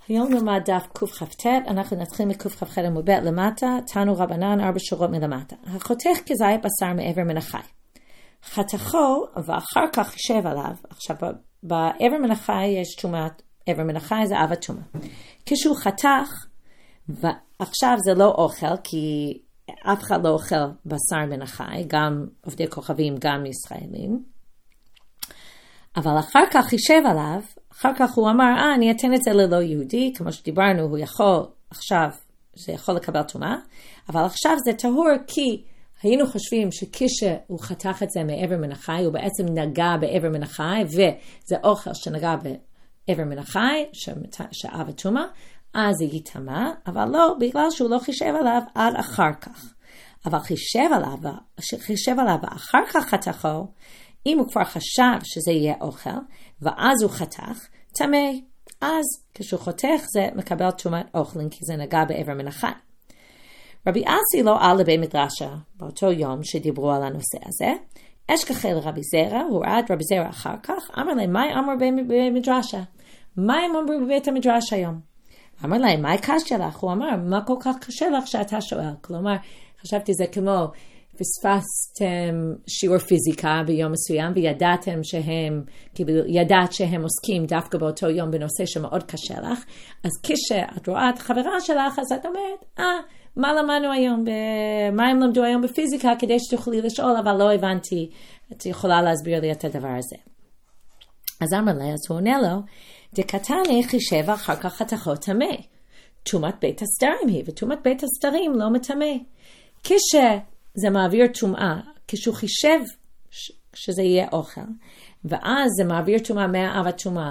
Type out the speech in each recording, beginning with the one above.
היום נלמד דף קכ"ט, אנחנו נתחיל מקכ"ח עמוד ב' למטה, תנו רבנן 4 שורות מלמטה. החותך כזית בשר מאיבר מן החי. חתכו ואחר כך חישב עליו. עכשיו באיבר מן החי יש תשומת, איבר מן החי זה אב התשומה. כשהוא חתך, ועכשיו זה לא אוכל, כי אף אחד לא אוכל בשר מן החי, גם עובדי כוכבים, גם ישראלים. אבל אחר כך חישב עליו, אחר כך הוא אמר, אני אתן את זה ללא יהודי, כמו שדיברנו, הוא יכול, עכשיו, זה יכול לקבל תרומה, אבל עכשיו זה טהור, כי היינו חושבים שכשהוא חתך את זה מאיבר מן החי, הוא בעצם נגע באיבר מן החי, וזה אוכל שנגע באיבר מן החי, שאב התרומה, אז זה יטמא, אבל לא, בגלל שהוא לא חישב עליו עד אחר כך. אבל חישב עליו ואחר כך חתכו, אם הוא כבר חשב שזה יהיה אוכל, ואז הוא חתך, טמא. אז כשהוא חותך זה מקבל תרומת אוכלין, כי זה נגע באיבר מן החי. רבי אסי לא על לבית מדרשה, באותו יום שדיברו על הנושא הזה, אשכחי לרבי זרע, הוא ראה את רבי זרע אחר כך, אמר להם, מה אמרו בבית מדרשה? מה הם אמרו בבית המדרש היום? אמר להם, מה קשה לך? הוא אמר, מה כל כך קשה לך שאתה שואל? כלומר, חשבתי זה כמו, פספסתם שיעור פיזיקה ביום מסוים, וידעתם שהם, ידעת שהם עוסקים דווקא באותו יום בנושא שמאוד קשה לך, אז כשאת רואה את החברה שלך, אז את אומרת, מה למדנו היום, מה הם למדו היום בפיזיקה, כדי שתוכלי לשאול, אבל לא הבנתי, את יכולה להסביר לי את הדבר הזה. אז אמר לה, אז הוא עונה לו, דקתני חישב אחר כך חתכו טמא. תרומת בית הסתרים היא, ותרומת בית הסתרים לא מטמא. כשזה מעביר טומאה, כשהוא חישב שזה יהיה אוכל, ואז זה מעביר טומאה מהאב הטומאה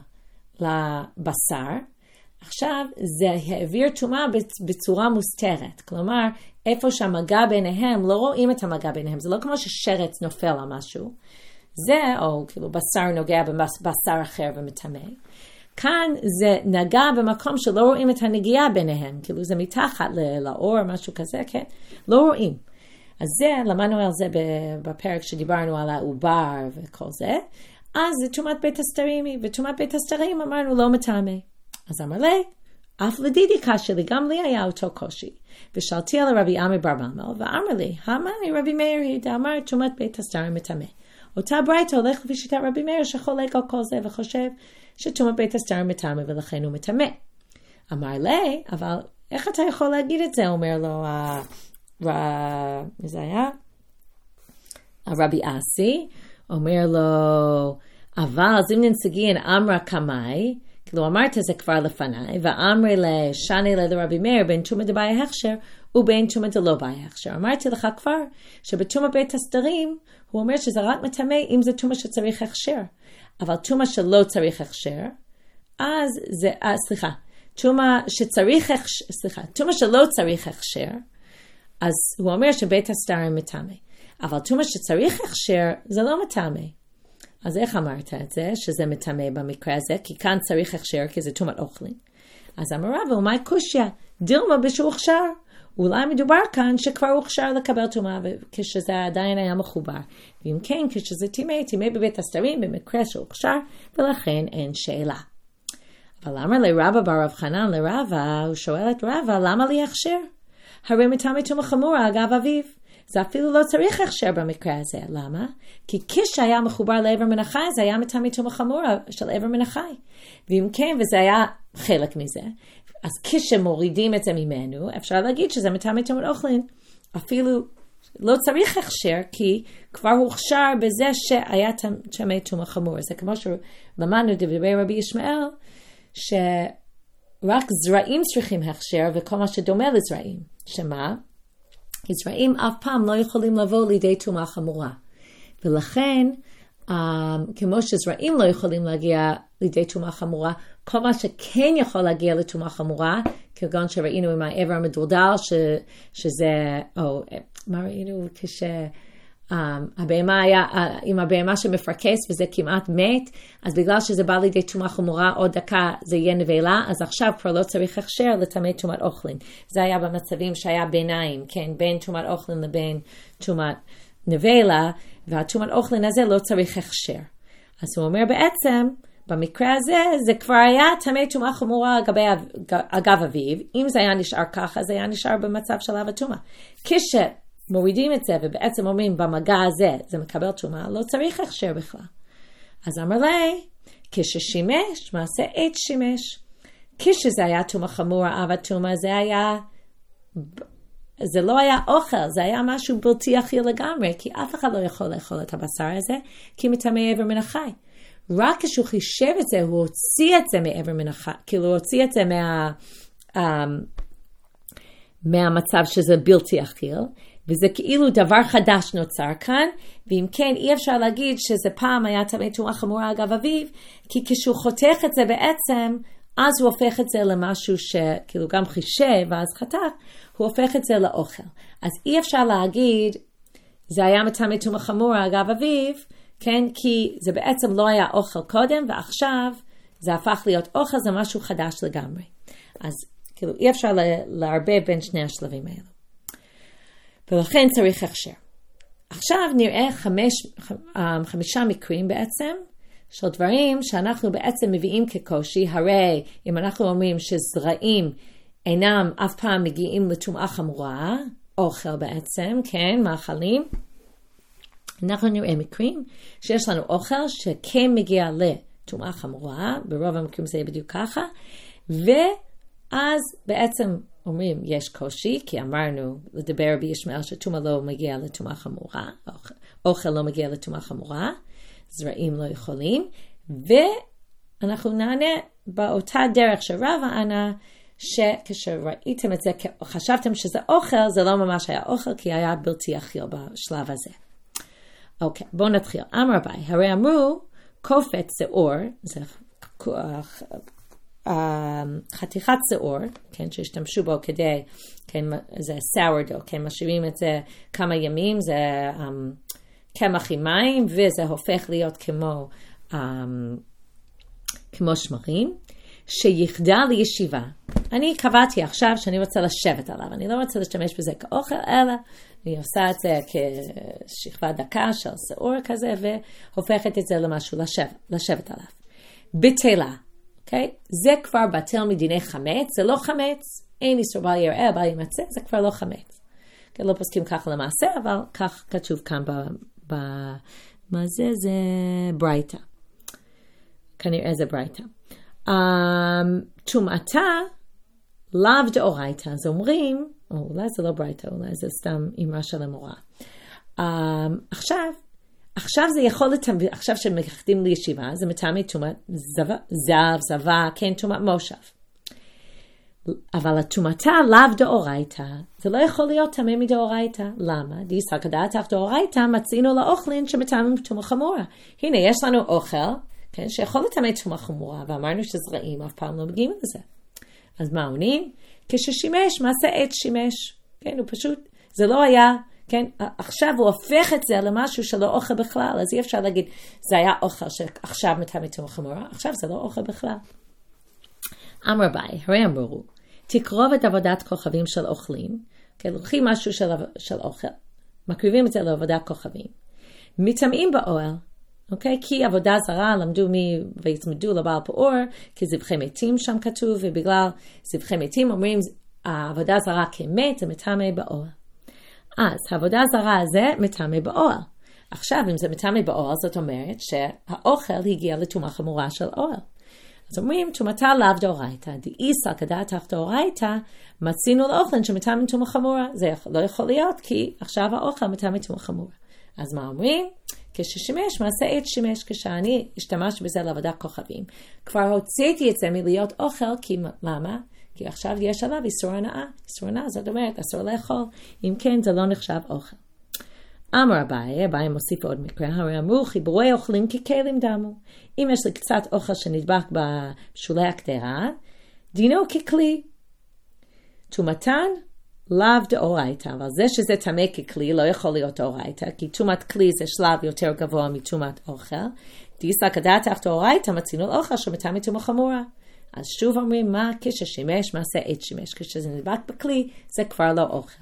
לבשר, עכשיו זה העביר טומאה בצורה מוסתרת. כלומר, איפה שהמגע ביניהם, לא רואים את המגע ביניהם. זה לא כמו ששרץ נופל על משהו. זה, או כאילו בשר נוגע בבשר אחר ומטמא. כאן זה נגע במקום שלא רואים את הנגיעה ביניהם. כאילו זה מתחת לאור, משהו כזה, כן? לא רואים. אז זה, למדנו על זה בפרק שדיברנו על העובר וכל זה. אז זה תרומת בית הסתרים, ותרומת בית הסתרים אמרנו לא מטמא. אז אמר לי, אף לדידי קשה לי, גם לי היה אותו קושי. ושאלתי על רבי עמי בר ממל, ואמר לי, המאני רבי מאיר, אמר תרומת בית הסתרים מטמא. אותה ברייתא הולך לפי שיטת רבי מאיר שחולק על כל זה וחושב שתרומת בית הסתרים מטמא ולכן הוא מטמא. אמר לי, אבל איך אתה יכול להגיד את זה? אומר לו, מי זה היה? הרבי אסי, אומר לו, אבל זימנין נציגין אמרה קמאי, כאילו אמרת זה כבר לפניי, ואמרי לשני לרבי מאיר בין תרומת דבעי הכשר ובין תרומת דלא בעי הכשר. אמרתי לך כבר שבתרומת בית הסתרים הוא אומר שזה רק מטמא אם זה תרומה שצריך הכשר. אבל תרומה שלא צריך הכשר, אז זה, תרומה שלא צריך הכשר, אז הוא אומר שבית הסתרים מטמא. אבל תרומה שצריך הכשר זה לא מטמא. אז איך אמרת את זה, שזה מטמא במקרה הזה? כי כאן צריך הכשר, כי זה תרומת אוכלים. אז אמר רבא, ומאי קושיא? דילמה בשהוא הוכשר. אולי מדובר כאן שכבר הוכשר לקבל תרומה, כשזה עדיין היה מחובר. ואם כן, כשזה טמא בבית הסתרים, במקרה שהוכשר, ולכן אין שאלה. אבל אמר לרבא בר רב חנן לרבא, הוא שואל את רבא, למה לי הכשר? הרי מטמא תרומה חמורה אגב אביו. זה אפילו לא צריך הכשר במקרה הזה. למה? כי כשהיה מחובר לאיבר מן החי, זה היה מטמא תרומה חמורה של איבר מן החי. ואם כן, וזה היה חלק מזה, אז כשמורידים את זה ממנו, אפשר להגיד שזה מטמא תרומת אוכלין. אפילו לא צריך הכשר, כי כבר הוכשר בזה שהיה טמא תרומה חמורה. זה כמו שלמדנו דברי רבי ישמעאל, שרק זרעים צריכים הכשר, וכל מה שדומה לזרעים. שמה? כי זרעים אף פעם לא יכולים לבוא לידי תרומה חמורה. ולכן, כמו שזרעים לא יכולים להגיע לידי תרומה חמורה, כל מה שכן יכול להגיע לתרומה חמורה, כגון שראינו עם העבר המדולדל, שזה, מה ראינו? הבהמה היה, עם הבהמה שמפרקס וזה כמעט מת, אז בגלל שזה בא לידי תרומה חמורה, עוד דקה זה יהיה נבלה, אז עכשיו כבר לא צריך הכשר לטמא תרומת אוכלין. זה היה במצבים שהיה ביניים, כן, בין תרומת אוכלין לבין תרומת נבלה, והתרומת אוכלין הזה לא צריך הכשר. אז הוא אומר בעצם, במקרה הזה, זה כבר היה טמא טומאה חמורה אגב אביו. אם זה היה נשאר ככה, זה היה נשאר במצב של אב הטומאה. כשמורידים את זה ובעצם אומרים במגע הזה, זה מקבל טומאה, לא צריך הכשר בכלל. אז אמר לי, כששימש, מעשה עת שימש. כשזה היה טומאה חמורה, אב הטומאה, זה לא היה אוכל, זה היה משהו בלתי אכיל לגמרי, כי אף אחד לא יכול לאכול את הבשר הזה, כי מטמא איבר מן החי. רק כשהוא חישב את זה, הוא הוציא את זה מאיבר מן החי, כאילו הוא הוציא את זה מהמצב שזה בלתי אכיל, וזה כאילו דבר חדש נוצר כאן, ואם כן אי אפשר להגיד שזה פעם היה טמא טומאה חמורה אגב אביו, כי כשהוא חותך את זה בעצם, אז הוא הופך את זה למשהו שכאילו גם חישב ואז חתך, הוא הופך את זה לאוכל. אז אי אפשר להגיד, זה היה מטמא טומאה חמורה אגב אביו, כן? כי זה בעצם לא היה אוכל קודם, ועכשיו זה הפך להיות אוכל, זה משהו חדש לגמרי. אז כאילו אי אפשר לערבב בין שני השלבים האלו. ולכן צריך הכשר. עכשיו נראה 5 מקרים בעצם, של דברים שאנחנו בעצם מביאים כקושי. הרי אם אנחנו אומרים שזרעים אינם אף פעם מגיעים לטומאה חמורה, אוכל בעצם, כן, מאכלים, אנחנו נראה מקרים שיש לנו אוכל שכן מגיע לטומאה חמורה, ברוב המקרים זה יהיה בדיוק ככה, ואז בעצם אומרים יש קושי, כי אמרנו לדבר בישמעאל שטומאה לא מגיע לטומאה חמורה, אוכל לא מגיע לטומאה חמורה, זרעים לא יכולים, ואנחנו נענה באותה דרך שרבא ענה, שכשראיתם את זה, חשבתם שזה אוכל, זה לא ממש היה אוכל, כי היה בלתי אכיל בשלב הזה. אוקיי, בואו נתחיל. אמר אביי, הרי אמרו, קופת שעור, זה חתיכת שעור, כן, שהשתמשו בו כדי, כן, זה sourdough, כן, משאירים את זה כמה ימים, זה קמח עם מים, וזה הופך להיות כמו שמרים, שיחדה לישיבה. אני קבעתי עכשיו שאני רוצה לשבת עליו, אני לא רוצה להשתמש בזה כאוכל, אלא אני עושה את זה כשכבה דקה של שעור כזה, והופכת את זה למשהו לשבת עליו. בטלה, אוקיי? זה כבר בטל מדיני חמץ, זה לא חמץ, אין איסור בל יראה, בל ימצא, זה כבר לא חמץ. כן, לא פוסקים ככה למעשה, אבל כך כתוב כאן מה זה? זה ברייתא. כנראה זה ברייתא. טומאתה לאו דאורייתא, אז אומרים, או אולי זה לא ברייתא, אולי זה סתם אמרה של המורה. עכשיו זה יכול לתמד, עכשיו שמחדים לישיבה, זה מטעמי טומאת זבה, כן, טומאת מושב. אבל הטומאתה לאו דאורייתא, זה לא יכול להיות טמא מדאורייתא. למה? דיסק דעתך דאורייתא, מצינו לאוכלין שמטעמים טומאה חמורה. הנה, יש לנו אוכל, כן, שיכול לטמא טומאה חמורה, ואמרנו שזרעים אף פעם לא מגיעים לזה. אז מה עונים? כששימש, מעשה עת שימש. כן, הוא פשוט, זה לא היה, כן, עכשיו הוא הופך את זה למשהו שלא אוכל בכלל, אז אי אפשר להגיד, זה היה אוכל שעכשיו מטמא טומאה חמורה, עכשיו זה לא אוכל בכלל. אמר ביי, הרי אמרו, תקרוב את עבודת כוכבים של אוכלים, כן, לוקחים משהו של אוכל, מקריבים את זה לעבודת כוכבים, מטמאים באוהל, אוקיי? כי עבודה זרה למדו ויצמדו לבעל פאור, כי זבחי מתים שם כתוב, ובגלל זבחי מתים אומרים, העבודה זרה כמת, זה מטמא באוהל. אז העבודה זרה הזה מטמא באוהל. עכשיו, אם זה מטמא באוהל, זאת אומרת שהאוכל הגיע לטומאה חמורה של אוהל. אז אומרים, טומאתה לאו דאורייתא, דאיסא כדעתך דאורייתא, מצינו לאוכלין שמטמא טומאה חמורה. זה לא יכול להיות, כי עכשיו האוכל מטמא טומאה חמורה. אז מה אומרים? כששימש, מעשה עת שימש, כשאני השתמש בזה לעבודת כוכבים. כבר הוצאתי את זה מלהיות אוכל, כי למה? כי עכשיו יש עליו איסור הנאה. איסור הנאה, זאת אומרת, אסור לאכול. אם כן, זה לא נחשב אוכל. אמר אביי מוסיף עוד מקרה, הרי אמרו חיבורי אוכלים ככלים דמו. אם יש לי קצת אוכל שנדבק בשולי הקטרה, דינו ככלי. טומאתן לאו דאורייתא, אבל זה שזה טמא ככלי לא יכול להיות דאורייתא, כי טומאת כלי זה שלב יותר גבוה מטומאת אוכל. דיסא כדעתך דאורייתא, מצינו לאוכל שמטמא טומאה חמורה. אז שוב אומרים מה? כששימש, מעשה עת שימש. כשזה נדבק בכלי, זה כבר לא אוכל.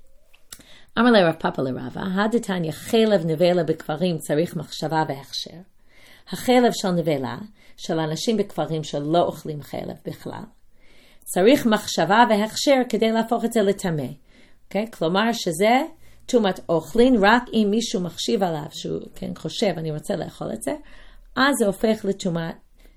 אמר לרב פאפא לרבא, הדתניא חלב נבלה בקברים צריך מחשבה והכשר. החלב של נבלה, של אנשים בכפרים שלא אוכלים חלב בכלל, צריך מחשבה והכשר כדי להפוך את זה לטמא. Okay? כלומר שזה טומאת אוכלין, רק אם מישהו מחשיב עליו, שהוא חושב אני רוצה לאכול את זה, אז זה הופך לטומאת,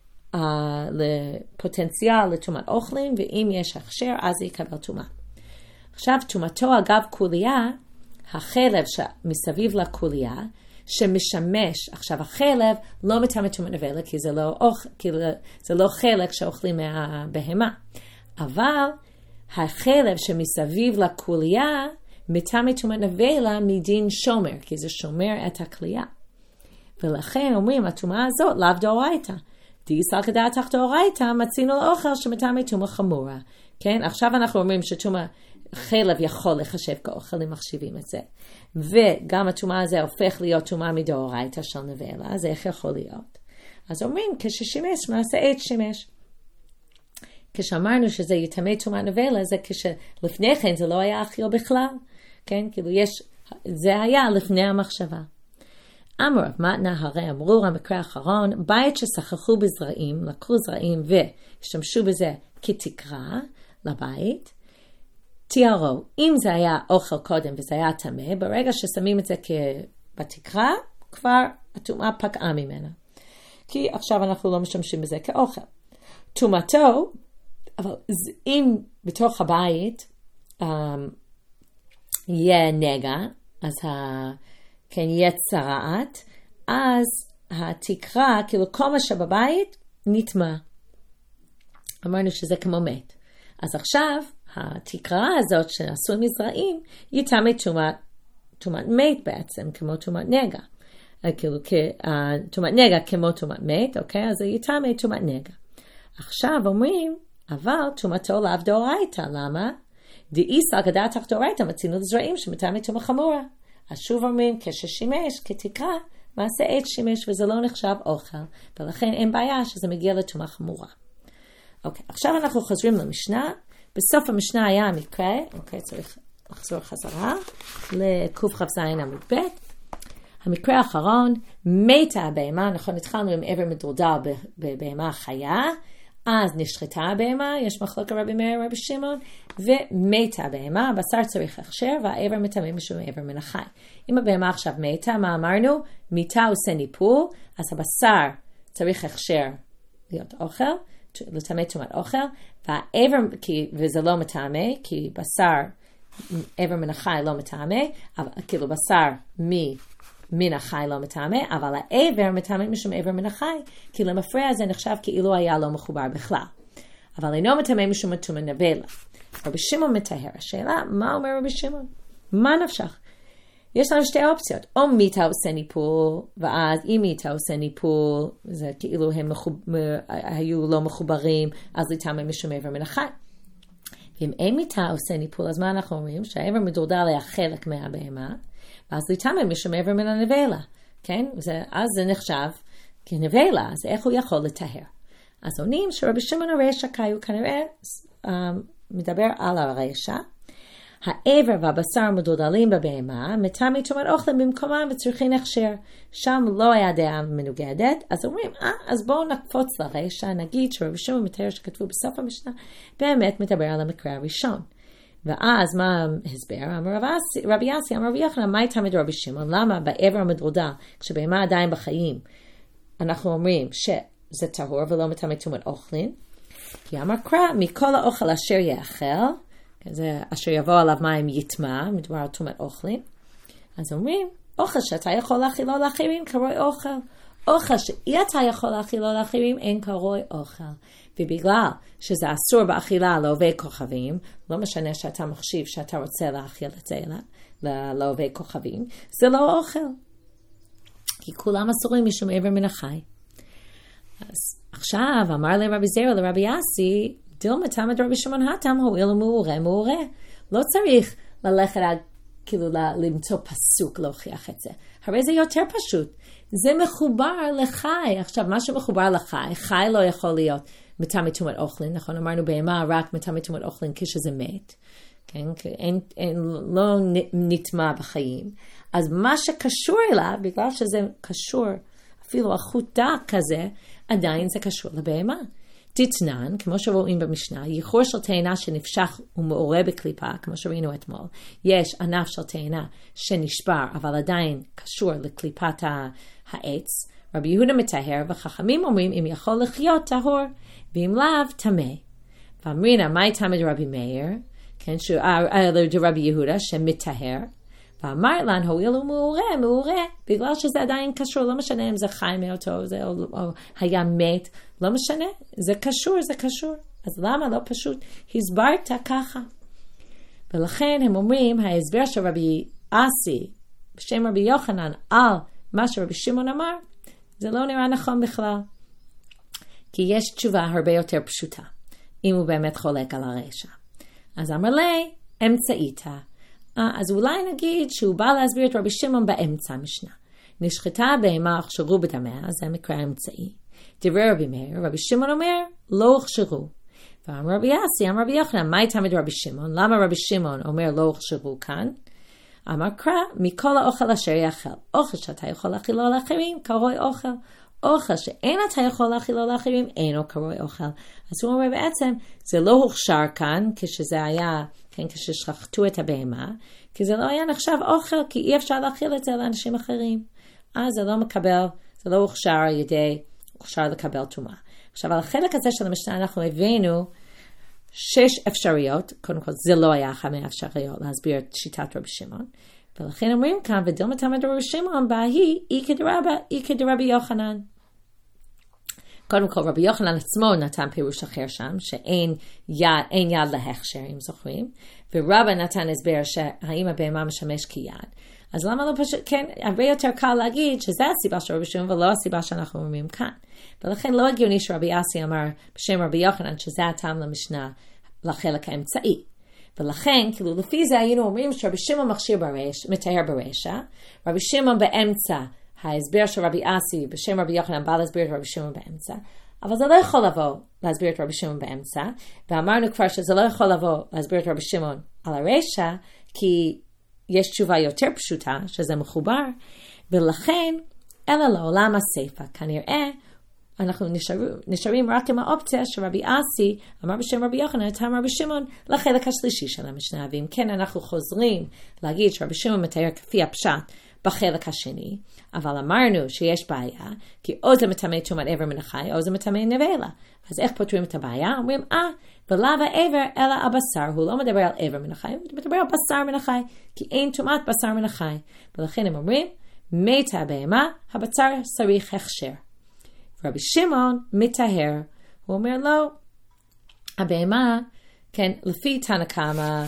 לפוטנציאל לטומאת אוכלין, ואם יש הכשר אז זה יקבל טומאה. עכשיו טומאתו אגב קוליה, החלב שמסביב לקוליה, שמשמש, עכשיו החלב לא מטמא טומאת נבלה, כי זה לא חלק שאוכלים מהבהמה, אבל החלב שמסביב לקוליה מטמא טומאת נבלה מדין שומר, כי זה שומר את הכליה. ולכן אומרים, הטומאה הזאת לאו דאורייתא. דאיסר כדעתך דאורייתא, מצינו לאוכל שמטמא טומאה חמורה. כן? עכשיו אנחנו אומרים שטומאה חלב יכול לחשב כאוכל, אם מחשיבים את זה. וגם הטומאה הזה הופך להיות טומאה מדאורייתא של נבלה, אז איך יכול להיות? אז אומרים, כששימש מעשה עת שימש. כשאמרנו שזה יטמא טומאת נבלה, זה כשלפני כן זה לא היה אכיל בכלל. כן? כאילו זה היה לפני המחשבה. אמר רב מתנה, הרי אמרו המקרה האחרון, בית ששכחו בזרעים, לקחו זרעים והשתמשו בזה כתקרה לבית, תיארו, אם זה היה אוכל קודם וזה היה טמא, ברגע ששמים את זה בתקרה, כבר הטומאה פקעה ממנה. כי עכשיו אנחנו לא משתמשים בזה כאוכל. טומאתו, אבל אם בתוך הבית יהיה נגע, אז כן, יהיה צרעת, אז התקרה, כאילו כל מה שבבית, נטמא. אמרנו שזה כמו מת. אז עכשיו, התקרה הזאת שעשו מזרעים, יטמא טומאת מת בעצם, כמו טומאת נגע. כאילו, טומאת נגע כמו טומאת מת, אוקיי? אז זה יטמא טומאת נגע. עכשיו אומרים, אבל טומאתו לאו דאורייתא, למה? דאיסר כדעתך דאורייתא, מצינו לזרעים שמטמא טומאה חמורה. אז שוב אומרים, כששימש, כתקרה, מעשה עת שימש, וזה לא נחשב אוכל, ולכן אין בעיה שזה מגיע לטומאה חמורה. אוקיי, עכשיו אנחנו חוזרים למשנה, בסוף המשנה היה המקרה, אוקיי, צריך לחזור חזרה, לקכ"ז עמוד ב', המקרה האחרון, מתה הבהמה, נכון, התחלנו עם עבר מדורדר בבהמה חיה, אז נשחטה הבהמה, יש מחלוקת רבי מאיר ורבי שמעון, ומתה הבהמה, הבשר צריך הכשר, והעבר מטמא משום עבר מן החי. אם הבהמה עכשיו מתה, מה אמרנו? מיתה עושה ניפול, אז הבשר צריך הכשר להיות אוכל, לטמא טומאת אוכל, והעבר, וזה לא מטמא, כי בשר, עבר מן החי לא מטמא, כאילו בשר מן החי לא מטמא, אבל העבר מטמא משום עבר מן החי, כי למפרע זה נחשב כאילו היה לא מחובר בכלל. אבל אינו מטמא משום טומאת נבלה. רבי שמעון מטהר. השאלה, מה אומר רבי שמעון? מה נפשך? יש לנו שתי אופציות. או מיתה עושה ניפול, ואז אם מיתה עושה ניפול, זה כאילו הם היו לא מחוברים, אז לטמא משום עבר מן החי. ואם אין מיתה עושה ניפול, אז מה אנחנו אומרים? שהעבר מדורדר היה חלק מהבהמה, ואז לטמא משום עבר מן הנבלה. כן? אז זה נחשב כנבלה, אז איך הוא יכול לטהר? אז עונים שרבי שמעון הרשע, כי הוא כנראה מדבר על הרשע, העבר והבשר מדורדלים בבהמה, מטמא טומאת אוכלים במקומם וצריכים הכשר. שם לא היה דעה מנוגדת, אז אומרים, אז בואו נקפוץ לרשע, נגיד שרבי שמעון מטהר שכתבו בסוף המשנה, באמת מדבר על המקרה הראשון. ואז מה ההסבר? אמר רבי יאסי, אמר רבי יוחנן, מה יטמא רבי שמעון? למה בעבר המדורדל, כשבהמה עדיין בחיים, אנחנו אומרים שזה טהור ולא מטמא טומאת אוכלים? כי אמר קרא, מכל האוכל אשר יאכל, זה אשר יבוא עליו מים יטמא, מדובר על טומאת אוכלים. אז אומרים, אוכל שאתה יכול להאכילו לאחרים קרוי אוכל. אוכל שאי אתה יכול להאכילו לאחרים אין קרוי אוכל. ובגלל שזה אסור באכילה לעובי כוכבים, לא משנה שאתה מחשיב שאתה רוצה להאכיל את זה לעובי כוכבים, זה לא אוכל. כי כולם אסורים משום עבר מן החי. אז עכשיו אמר לרבי זרע לרבי יאסי, דילמה תמא דרבי שמעון התם הואיל מעורה. לא צריך ללכת כאילו למצוא פסוק להוכיח את זה. הרי זה יותר פשוט. זה מחובר לחי. עכשיו, מה שמחובר לחי, חי לא יכול להיות מטמא טומאת אוכלים. נכון, אמרנו בהמה רק מטמא טומאת אוכלים כשזה מת. כן? לא נטמא בחיים. אז מה שקשור אליו, בגלל שזה קשור, אפילו החוט דק כזה, עדיין זה קשור לבהמה. תתנן, כמו שרואים במשנה, ייחור של תאנה שנפשך ומעורה בקליפה, כמו שראינו אתמול. יש ענף של תאנה שנשבר, אבל עדיין קשור לקליפת העץ. רבי יהודה מטהר, וחכמים אומרים אם יכול לחיות טהור, ואם לאו טמא. ואמרינה, מה יטמא דרבי מאיר? כן, דרבי יהודה שמטהר. ואמר לן, הואיל הוא מעורה, בגלל שזה עדיין קשור, לא משנה אם זה חי מאותו, או היה מת, לא משנה, זה קשור. אז למה לא פשוט הסברת ככה? ולכן הם אומרים, ההסבר של רבי אסי, בשם רבי יוחנן, על מה שרבי שמעון אמר, זה לא נראה נכון בכלל. כי יש תשובה הרבה יותר פשוטה, אם הוא באמת חולק על הרשע. אז אמר לי, אמצעיתה. אז אולי נגיד שהוא בא להסביר את רבי שמעון באמצע המשנה. נשחטה בהמה הוכשרו בדמה, זה מקרה אמצעי. דברי רבי מאיר, רבי שמעון אומר, לא הוכשרו. ואמר רבי אסי, אמר רבי יוחנן, מה יתמד רבי שמעון? למה רבי שמעון אומר לא הוכשרו כאן? אמר קרא, מכל האוכל אשר יאכל. אוכל שאתה יכול להכילו לאחרים, קרוי אוכל. אוכל שאין אתה יכול להכילו לאחרים, אינו קרוי אוכל. אז הוא אומר בעצם, זה לא הוכשר כאן, כשזה היה, כן, כששחטו את הבהמה, כי זה לא היה נחשב אוכל, כי אי אפשר להכיל את זה לאנשים אחרים. אז זה לא מקבל, זה לא הוכשר על ידי, הוכשר לקבל טומאה. עכשיו, על החלק הזה של המשנה אנחנו הבאנו 6 אפשרויות, קודם כל זה לא היה 5 אפשרויות להסביר את שיטת רבי שמעון, ולכן אומרים כאן, ודילמה תמא דרבי שמעון בהיא, איקא דרבי יוחנן. קודם כל רבי יוחנן עצמו נתן פירוש אחר שם, שאין יד להכשר, אם זוכרים, ורבא נתן הסבר שהאם הבהמה משמש כיד. אז למה לא פשוט, כן, הרבה יותר קל להגיד שזה הסיבה של רבי שמעון ולא הסיבה שאנחנו אומרים כאן. ולכן לא הגיוני שרבי אסי אמר בשם רבי יוחנן שזה הטעם למשנה לחלק האמצעי. ולכן, כאילו לפי זה היינו אומרים שרבי שמעון מטהר ברשע, רבי שמעון באמצע, ההסבר של רבי אסי בשם רבי יוחנן בא להסביר את רבי שמעון באמצע, אבל זה לא יכול לבוא להסביר את רבי שמעון באמצע, ואמרנו כבר שזה לא יכול לבוא להסביר את רבי שמעון על הרשע, כי יש תשובה יותר פשוטה, שזה מחובר, ולכן, אלא לעולם הסיפה, כנראה, אנחנו נשארים רק עם האופציה שרבי אסי אמר בשם רבי יוחנן, נתן רבי שמעון לחלק השלישי של המשנה, ואם כן אנחנו חוזרים להגיד שרבי שמעון מתאר כפי הפשט בחלק השני, אבל אמרנו שיש בעיה, כי או זה מטמא טומאת איבר מן החי, או זה מטמא נבלה. אז איך פותרים את הבעיה? אומרים, ולאו האיבר אלא הבשר, הוא לא מדבר על איבר מן החי, הוא מדבר על בשר מן החי, כי אין טומאת בשר מן החי. ולכן הם אומרים, מתה הבהמה, הבשר צריך הכשר. רבי שמעון מטהר, הוא אומר לא, הבהמה, כן, לפי תנא קמא,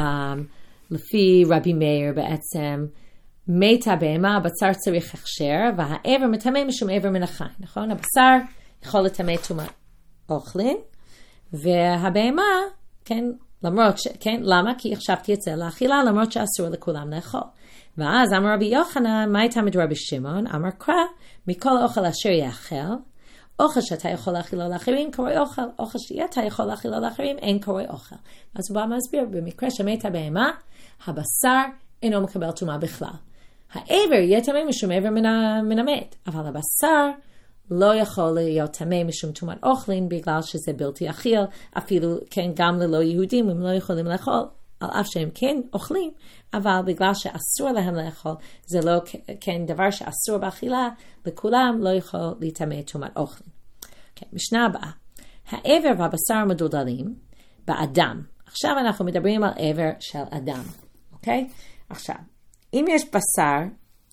לפי רבי מאיר בעצם, מתה הבהמה, הבשר צריך הכשר, והאיבר מטמא משום איבר מן החי, נכון? הבשר יכול לטמא טומאת אוכלים, והבהמה, כן, למרות כן, למה? כי החשבתי את זה לאכילה, למרות שאסור לכולם לאכול. ואז אמר רבי יוחנן, מה יתמא דרבי שמעון? אמר קרא, מכל האוכל אשר יאכל, אוכל שאתה יכול להכילו לאחרים קרוי אוכל, אוכל שאתה יכול להכילו לאחרים אין קרוי אוכל. אז הוא בא מסביר, במקרה שמתה בהמה, הבשר אינו מקבל טומאה בכלל. האיבר יהיה טמא משום איבר מן המת, אבל הבשר לא יכול להיות טמא משום טומאת אוכלים, בגלל שזה בלתי אכיל, אפילו כן גם ללא יהודים, הם לא יכולים לאכול, על אף שהם כן אוכלים, אבל בגלל שאסור להם לאכול, זה לא כן דבר שאסור באכילה, לכולם לא יכול להיטמא טומאת אוכלים. Okay, משנה הבאה, האיבר והבשר מדולדלים באדם. עכשיו אנחנו מדברים על איבר של אדם, אוקיי? עכשיו, אם יש בשר,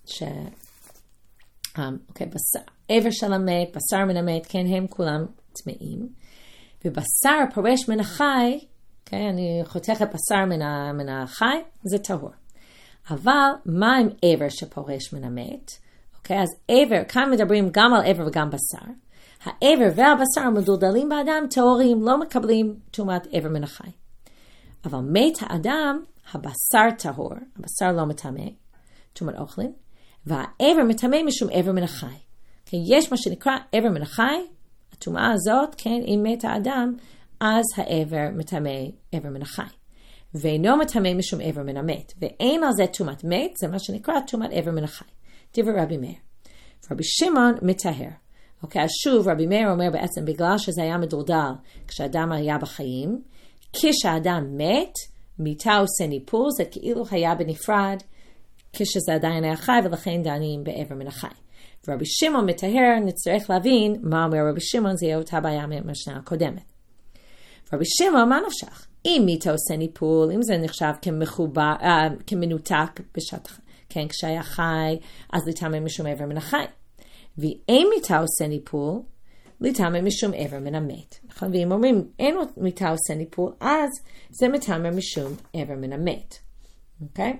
בשר, איבר של המת, בשר מן המת, כן, הם כולם טמאים, ובשר פורש מן החי, okay, אני חותכת בשר מן החי, זה טהור. אבל מה עם איבר שפורש מן המת? Okay, אז איבר, כאן מדברים גם על איבר וגם בשר. האיבר והבשר מדולדלים באדם, טהורים, לא מקבלים טומאת איבר מן החי. אבל מת האדם, הבשר טהור, הבשר לא מטמא, טומאת אוכלים, והאיבר מטמא משום איבר מן החי. Okay, יש מה שנקרא איבר מן החי, הטומאה הזאת, כן, אם מת האדם, אז האיבר מטמא איבר מן החי. ואינו מטמא משום איבר מן המת. ואין על זה טומאת מת, זה מה שנקרא טומאת איבר מן החי. דברי רבי מאיר. רבי שמעון מטהר. אוקיי, אז שוב רבי מאיר אומר בעצם בגלל שזה היה מדורדל כשאדם היה בחיים, כשאדם מת, מיתה עושה ניפול, זה כאילו היה בנפרד, כשזה עדיין היה חי, ולכן דנים באיבר מן החי. ורבי שמעון מטהר, נצטרך להבין מה אומר רבי שמעון, זה יהיה אותה בעיה מהמשנה הקודמת. רבי שמעון, מה נפשך? אם מיתה עושה ניפול, אם זה נחשב כמנותק בשעת, כן, כשהיה חי, אז לטמא משום איבר מן החי. ואם מיתה עושה ניפול, לטמא משום איבר מן המת. נכון? ואם אומרים, אין מיתה עושה ניפול, אז זה מטמא משום איבר מן המת. אוקיי?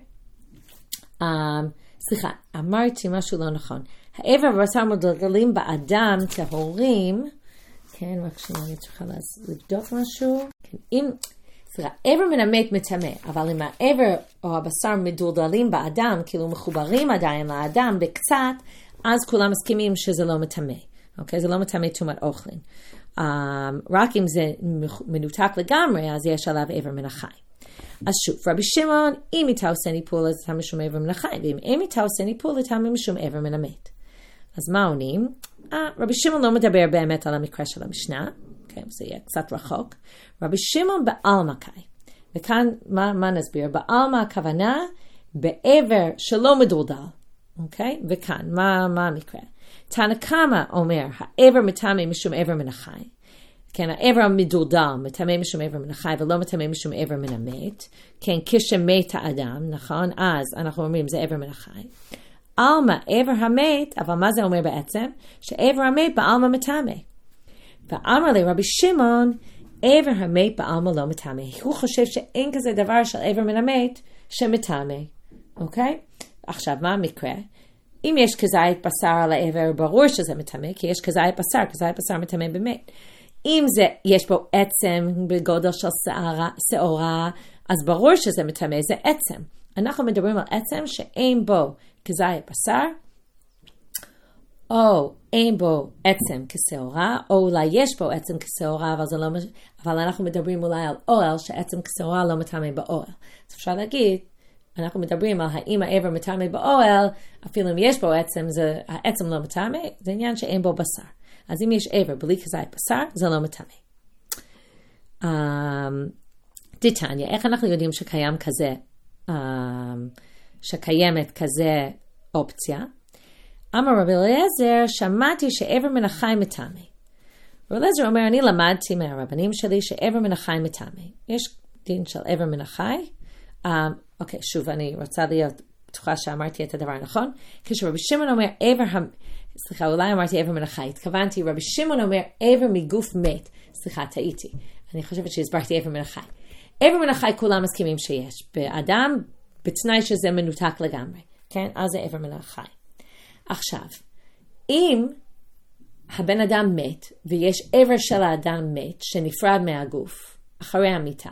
סליחה, אמרתי משהו לא נכון. האיבר והבשר מדולדלים באדם טהורים, כן, רק שנייה, אני צריכה לבדוק משהו. כן, סליחה, איבר מן המת מטמא, אבל אם האיבר או הבשר מדולדלים באדם, כאילו מחוברים עדיין לאדם בקצת, אז כולם מסכימים שזה לא מטמא. אוקיי? זה לא מטמא טומאת אוכלין. רק אם זה מנותק לגמרי, אז יש עליו איבר מן החי. אז שוב, רבי שמעון, אם איתה עושה ניפול, אז לטמא משום איבר מן החי, ואם אין איתה עושה ניפול, לטמא משום איבר מן המת. אז מה עונים? רבי שמעון לא מדבר באמת על המקרה של המשנה, okay, זה יהיה קצת רחוק. רבי שמעון בעלמא קאי. וכאן, מה נסביר? בעלמא הכוונה באיבר שלא מדולדל. אוקיי? וכאן, מה המקרה? תנא קמא אומר, האיבר מטמא משום איבר מן החי. כן, האיבר המדולדל מטמא משום איבר מן החי, ולא מטמא משום איבר מן המת. כן, כשמת האדם, נכון? אז אנחנו אומרים, זה איבר מן החי. עלמא, איבר המת, אבל מה זה אומר בעצם? שאיבר המת בעלמא מטמא. ואמר לי רבי שמעון, איבר המת בעלמא לא מטמא. הוא חושב שאין כזה דבר של איבר מן המת שמטמא. אוקיי? עכשיו, מה המקרה? אם יש כזית בשר על העבר, ברור שזה מטמא, כי יש כזית בשר מטמא באמת. אם יש בו עצם בגודל של שעורה, אז ברור שזה מטמא, זה עצם. אנחנו מדברים על עצם שאין בו כזית בשר, או אין בו עצם כשעורה, או אולי יש בו עצם כשעורה, אבל אנחנו מדברים אולי על אוהל, שעצם כשעורה לא מטמא באוהל. אז אפשר להגיד, אנחנו מדברים על האם העבר מטמא באוהל, אפילו אם יש בו עצם, העצם לא מטמא, זה עניין שאין בו בשר. אז אם יש עבר בלי כזית בשר, זה לא מטמא. דתניא, איך אנחנו יודעים שקיימת כזה אופציה? אמר רבי אליעזר, שמעתי שעבר מן החי מטמא. רבי אליעזר אומר, אני למדתי מהרבנים שלי שעבר מן החי מטמא. יש דין של עבר מן החי, אוקיי, שוב, אני רוצה להיות בטוחה שאמרתי את הדבר הנכון. כשרבי שמעון אומר, סליחה, אולי אמרתי עבר מן החי, התכוונתי, רבי שמעון אומר, עבר מגוף מת. סליחה, טעיתי. אני חושבת שהסברתי עבר מן החי. עבר מן החי כולם מסכימים שיש. באדם, בתנאי שזה מנותק לגמרי. כן? אז זה עבר מן החי. עכשיו, אם הבן אדם מת, ויש עבר של האדם מת, שנפרד מהגוף, אחרי המיטה,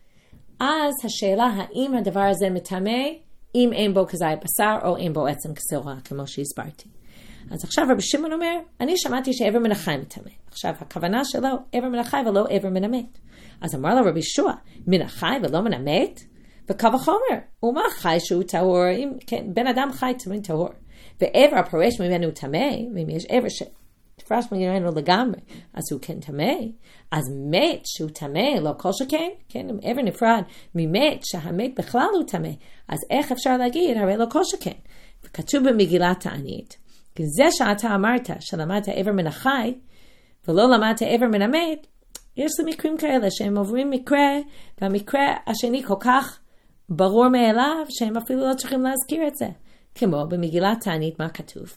אז השאלה האם הדבר הזה מטמא, אם אין בו כזית בשר או אין בו עצם כשעורה, כמו שהסברתי. אז עכשיו רבי שמעון אומר, אני שמעתי שעבר מן החי מטמא. עכשיו הכוונה שלו, עבר מן החי ולא עבר מן המת. אז אמר לו רבי ישוע, מן החי ולא מן המת? וקו החומר, ומה חי שהוא טהור? כן, בן אדם חי תמיד טהור. ועבר הפורש ממנו טמא, ואם יש עבר שפרש ממנו לגמרי, אז הוא כן טמא. אז מת שהוא טמא, לא כל שכן, כן, עבר נפרד ממת שהמת בכלל הוא טמא. אז איך אפשר להגיד, הרי לא כל שכן. וכתוב במגילת תענית, כי זה שאתה אמרת שלמדת עבר מן החי, ולא למדת עבר מן המת, יש מקרים כאלה שהם עוברים מקרה, והמקרה השני כל כך ברור מאליו, שהם אפילו לא צריכים להזכיר את זה. כמו במגילת תענית, מה כתוב?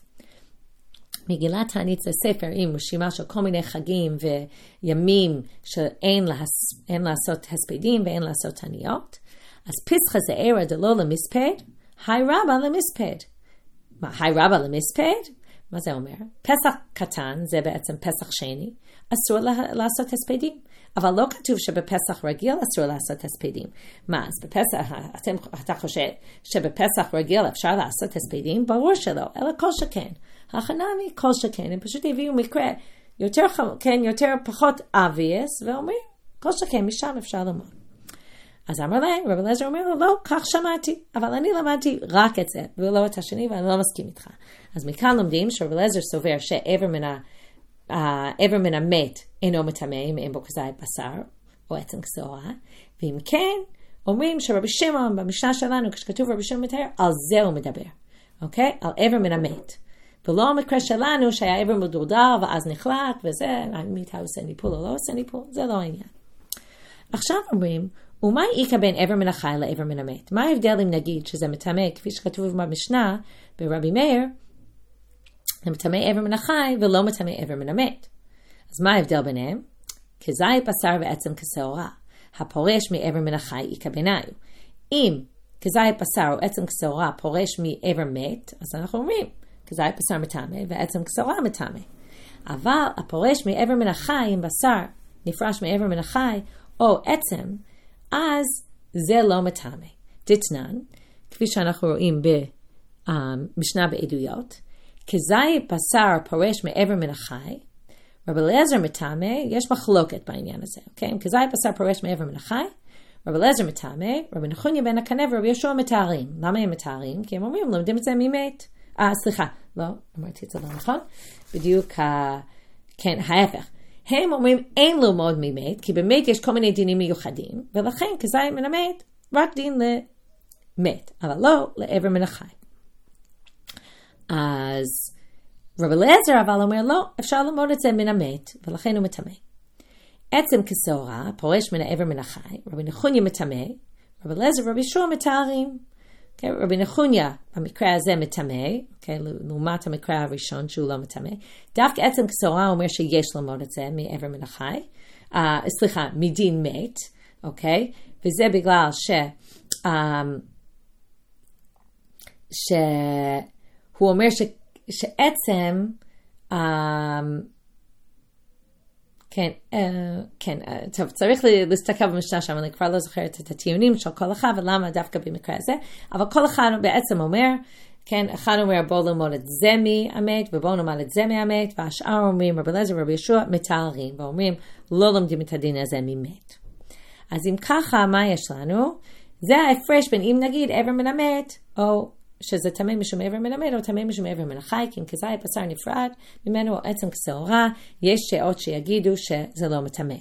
מגילת תענית זה ספר עם רשימה של כל מיני חגים וימים שאין לעשות הספדים ואין לעשות תעניות. אז פסחא זעירא דלא למספד, היי רבא למספד. מה, היי רבא למספד? מה זה אומר? פסח קטן, זה בעצם פסח שני, אסור לעשות הספדים. אבל לא כתוב שבפסח רגיל אסור לעשות הספדים. מה, אז בפסח, אתה חושב שבפסח רגיל אפשר לעשות הספדים? ברור שלא, אלא כל שכן. החנמי כל שכן, הם פשוט הביאו מקרה יותר פחות obvious, ואומרים, כל שכן, משם אפשר ללמוד. אז אמר להם, רבי אליעזר אומר לו, לא, כך שמעתי, אבל אני למדתי רק את זה, ולא את השני, ואני לא מסכים איתך. אז מכאן לומדים שרבי אליעזר סובר שאיבר מן המת אינו מטמא אם אין בו כזית בשר, או עצם כשעורה, ואם כן, אומרים שרבי שמעון במשנה שלנו, כשכתוב רבי שמעון מטהר, על זה הוא מדבר, אוקיי? על איבר מן המת. ולא המקרה שלנו שהיה איבר מדורדר ואז נחלק וזה, האם אתה עושה ניפול או לא עושה ניפול, זה לא העניין. עכשיו אומרים, ומה איכא בין איבר מן החי לאיבר מן המת? מה ההבדל אם נגיד שזה מטמא, כפי שכתוב במשנה ברבי מאיר, זה מטמא איבר מן החי ולא מטמא איבר מן המת. אז מה ההבדל ביניהם? כזית בשר ועצם כשעורה, הפורש מאיבר מן החי איכא ביניו. אם כזית בשר או עצם כשעורה פורש מאיבר מת, אז אנחנו אומרים, כזית בשר מטמא ועצם כשעורה מטמא. אבל הפורש מאיבר מן החי, אם בשר נפרש מאיבר מן החי או עצם, אז זה לא מטמא. דתנן, כפי שאנחנו רואים במשנה בעדויות, כזית בשר פורש מאיבר מן החי, רבי אליעזר מטמא, יש מחלוקת בעניין הזה, אוקיי? אם כזית בשר פורש מאיבר מן החי, רבי אליעזר מטמא, רבי נחוניה בן הקנה ורבי יהושע מתארים. למה הם מתארים? כי הם אומרים, לומדים את זה ממת. סליחה, לא, אמרתי את זה לא נכון. בדיוק, כן, ההפך. הם אומרים, אין ללמוד ממת, כי במת יש כל מיני דינים מיוחדים, ולכן כזית מן המת, רק דין למת, אבל לא לאיבר מן החי. אז רבי אליעזר אבל אומר, לא, אפשר ללמוד את זה מן המת, ולכן הוא מטמא. עצם כשעורה, פורש מן האיבר מן החי, רבי נחוניה מטמא, רבי אליעזר ורבי יהושע מתארים. Okay, רבי נחוניה, במקרה הזה מטמא, okay, לעומת המקרה הראשון שהוא לא מטמא. דווקא עצם כשעורה אומר שיש ללמוד את זה מאיבר מן החי, מדין מת, okay? וזה בגלל שהוא אומר שעצם, כן, טוב, צריך להסתכל במשנה שם, אני כבר לא זוכרת את הטיעונים של כל אחד, ולמה דווקא במקרה הזה, אבל כל אחד בעצם אומר, כן, אחד אומר בואו ללמוד את זה מהמת, ובואו נלמד את זה מהמת, והשאר אומרים, רבי אליעזר ורבי יהושע מתארים, ואומרים, לא לומדים את הדין הזה ממת. אז אם ככה, מה יש לנו? זה ההפרש בין אם נגיד איבר מן המת, או שזה טמא משום איבר מן המת, או טמא משום איבר מן החי, כי אם כזית בשר נפרד ממנו, או עצם כשעורה, יש שעות שיגידו שזה לא מטמא.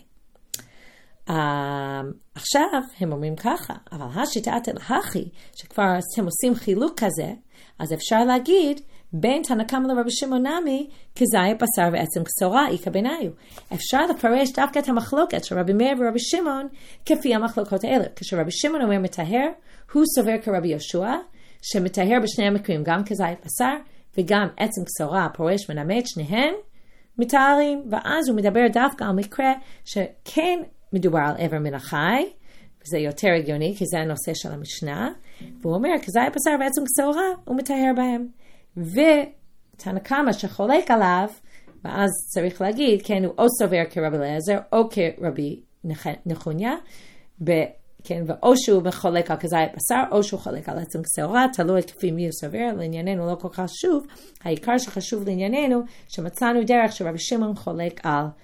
עכשיו הם אומרים ככה, אבל השיטת אלהכי, שכבר אתם עושים חילוק כזה, אז אפשר להגיד, בין תנא קמא לרבי שמעון נמי, כזית בשר ועצם כשעורה איכא ביניו. אפשר לפרש דווקא את המחלוקת של רבי מאיר ורבי שמעון, כפי המחלוקות האלה. כשרבי שמעון אומר מטהר, הוא סובר כרבי יהושע, שמטהר בשני המקרים, גם כזית בשר, וגם עצם כשעורה פורש מן המת, שניהם מתארים, ואז הוא מדבר דווקא על מקרה שכן מדובר על איבר מן החי, וזה יותר הגיוני, כי זה הנושא של המשנה, והוא אומר, כזית בשר ועצם כשעורה, הוא מטהר בהם. ותנא קמא שחולק עליו, ואז צריך להגיד, כן, הוא או סובר כרבי אליעזר, או כרבי נחוניה, כן, ואו שהוא מחולק על כזית בשר, או שהוא חולק על עצם כשעורה, תלוי כפי מי הוא סובר, לענייננו לא כל כך חשוב, העיקר שחשוב לענייננו, שמצאנו דרך שרבי שמעון חולק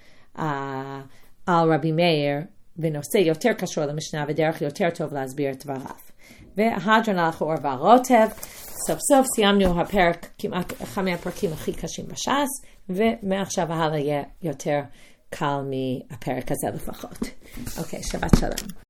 על רבי מאיר, ונושא יותר קשור למשנה, ודרך יותר טוב להסביר את דבריו. וההדרן הלך אור והרוטב, סוף סוף סיימנו הפרק, כמעט אחד מהפרקים הכי קשים בש"ס, ומעכשיו הלאה יהיה יותר קל מהפרק הזה לפחות. אוקיי, שבת שלום.